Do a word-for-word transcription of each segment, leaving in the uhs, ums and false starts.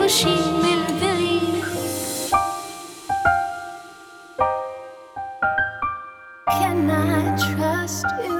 खुशी मिल गई। Can I trust you?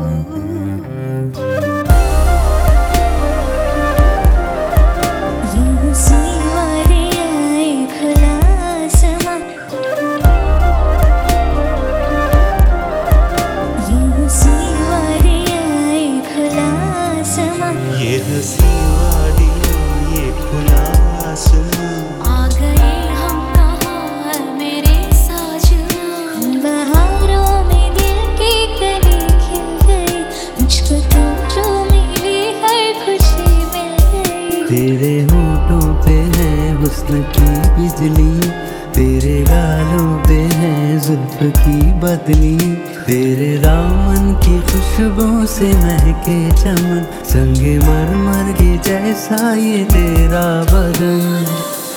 ये हंसी वादी ये खुला आसमां, आ गए हम कहाँ मेरे साजना। बहारों में दिल की कली खिल गई, मुझको तुम जो मिली हर खुशी मिल गई। तेरे होठों पे है हुस्न की बिजली, तेरे गालों पे है जुल्फ की बदली, तेरे दामन की खुशबू से महके चमन, संगे मरमर के जैसा ये तेरा बदन।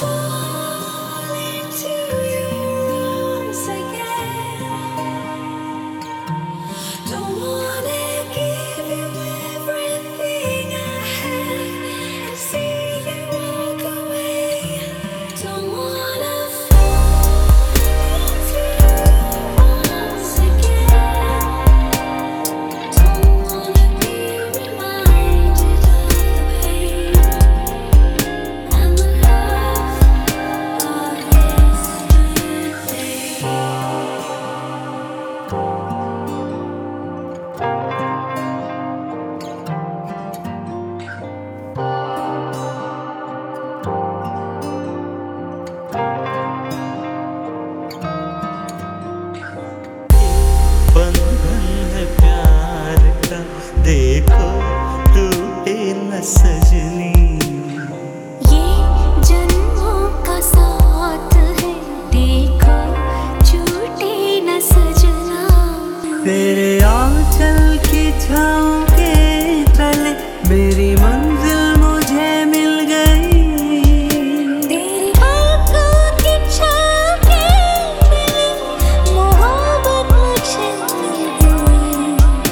देखो टूटे न सजनी, ये जन्मों का साथ है, देखो छूटे न सजना। तेरे आंचल की छाँव के तले मेरी मंजिल मुझे मिल गई। तेरी आँखों की छाँव के तले मोहब्बत मुझे मिल गई।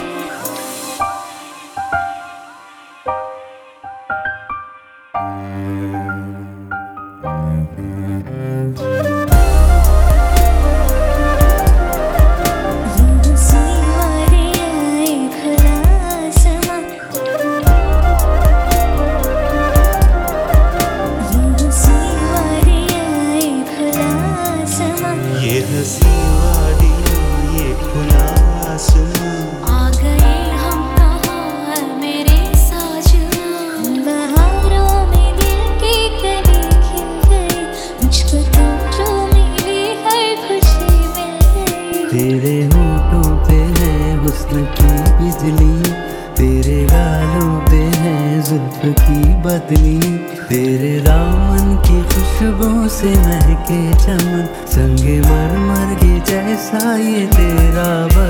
ये हंसी वादी ये खुला आसमां, आ गए हम कहाँ मेरे साजना। बहारों में दिल की कली खिल गई, मुझको तुम जो मिली हर खुशी मिल गई। तेरे होठों पे है हुस्न की बिजली, तेरे गालों पे है जुल्फ की बदली, तेरे दामन की खुशबू से महके चमन, संगे मरमर के जैसा ये तेरा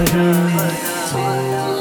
बदन।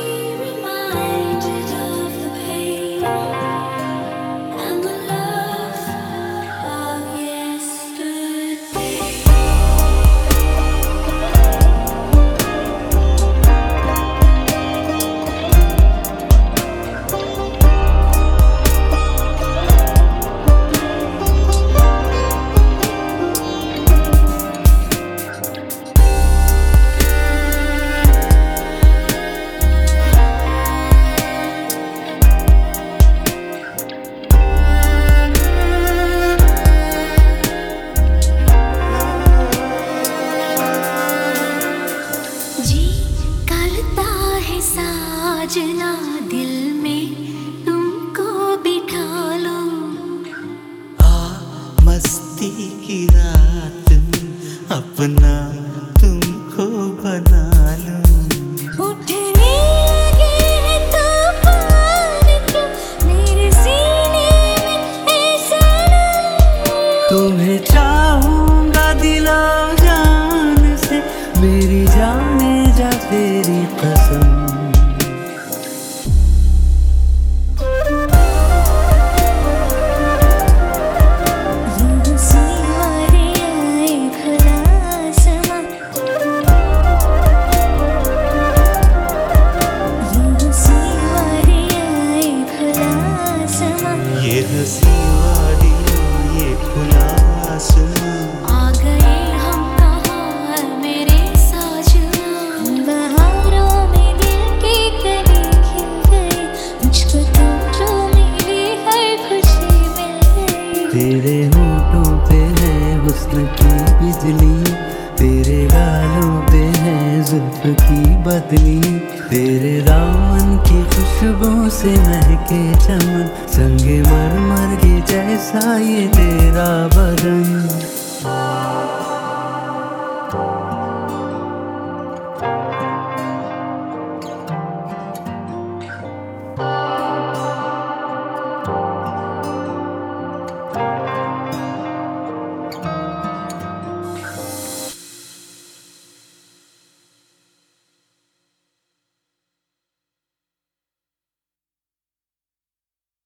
साजना दिल में तुमको बिठा लो, आ मस्ती की रात में अपना तुमको बना लो। उठने लगे हैं तूफान जो मेरे सीने में है सनम। तुम्हें चाहूंगा दिलो जान से, मेरी जाने जा तेरी कसम। ये हंसी वादी तेरे होठों पे है हुस्न की बिजली, तेरे गालों पे है जुल्फ की बदली, तेरे दामन की खुशबू से महके चमन, संगे मरमर के जैसा ये तेरा बदन।